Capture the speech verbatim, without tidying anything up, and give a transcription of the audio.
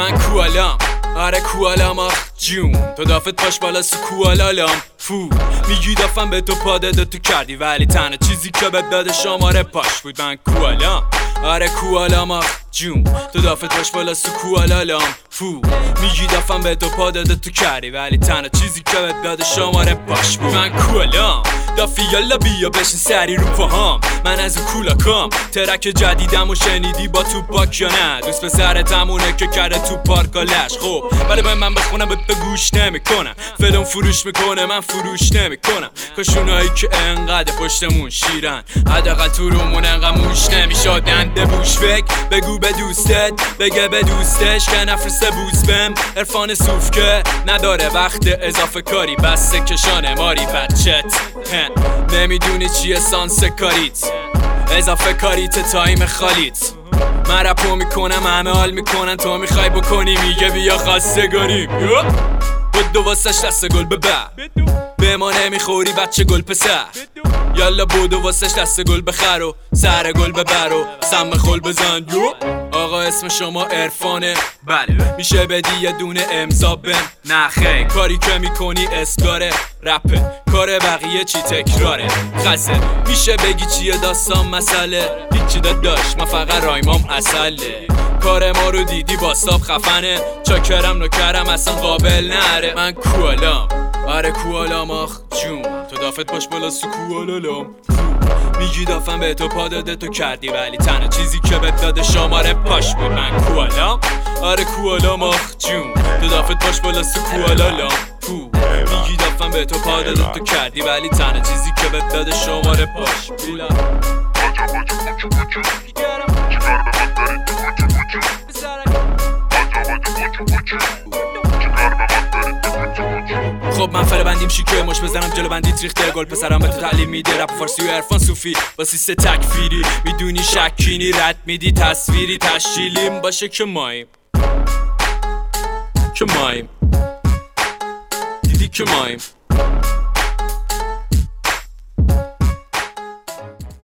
من کوالام، آره کوالام آخ جون. تو دافت پاش بالا سو کوالالام فو. میگی دافم به تو پادده تو کردی ولی تنها چیزی که بهت داده شماره پاش بود. من کوالام، آره کوالام آخ جون. تو دافت پاش بالا سو کوالالام فو. میگی دافم به تو پادده تو کردی ولی تنها چیزی که بهت داده شماره پاش بود. من کوالام دافی یالا بیا بشین سری رو پاهام. من از اون کولاکام ترک جدیدم و شنیدی با تو پاک یا نه؟ دوست پسر تمونه که کرده تو پارکالش. خب ولی باید من بخونم بهت گوش نمیکنم. فلان فروش میکنه من فروش نمیکنم. کاشونایی که انقدر پشتمون شیرن حداقل تو رومون انقدر موش نمیشدن. دبوش فکر بگو به دوستت بگه به دوستش که نفرسته بوز بم. عرفان صوف که نداره وقت اضافه کاری بسته کشانه ماری بچت. نمیدونی چیه سانس کاریت اضافه کاریت تایم خالیت. من رپو میکنم همه حال میکنن تو میخوای بکنی میگه بیا خواستگاریم. بدو واسش دست گل ببر به ما نمیخوری بچه گل پسر. یالا بودو واسش دست گل بخر و سر گل ببر و سم خل بزن. یو آقا اسم شما عرفانه بله میشه بدی یه دونه امضا بم. نه خیلی کاری که میکنی اسکاره رپه کار بقیه چی تکراره خسه. میشه بگی چیه داستان مسئله هیچی داداش من فقط رایمام اصله. کار ما رو دیدی باستاب خفنه چاکرم نوکرم اصلا قابل نره. من کوالام، آره کوالام آخ جون. تو دافت باش بالا سو کوالالام. میگی دافم به تو پا داده تو کردی ولی تنها چیزی که بهت داده شماره پاش بود. من کوالام، آره کوالام آخ جون. تو دافت باش بالا سو کوالالام. میگی دافم به تو پا داده تو کردی ولی تنها چیزی که بهت داده شماره پاش بود. خب من فر بندیم شیکه مش بزنم جلو بندیت ریخته. گل پسرم به تو تعلیم میده رپ فارسی و عرفان صوفی با سیسته تکفیری. میدونی شکینی رد میدی تصویری تشکیلیم باشه که مایم که مایم دیدی که مایم.